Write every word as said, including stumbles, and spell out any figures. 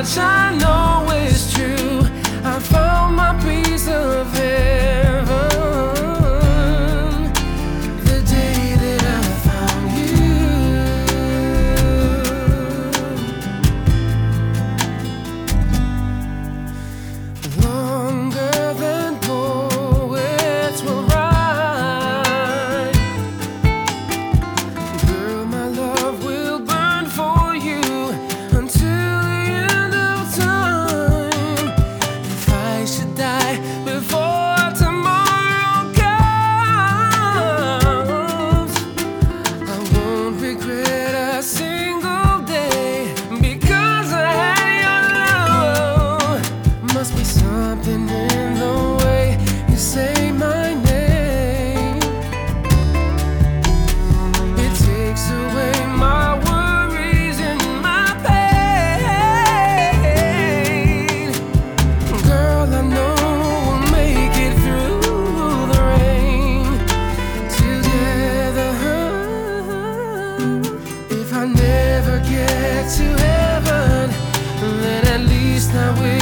much I know is true. I found my piece of heaven the day that I found you. Longer than poets will write, girl, my love will burn for you until the end of time. If I should die before tomorrow comes, I won't regret a single day because I had your love. Must be something in the way you say my name. It takes away my worries and my pain. Girl, I know we'll make it through the rain together. If I never get to heaven, then at least I will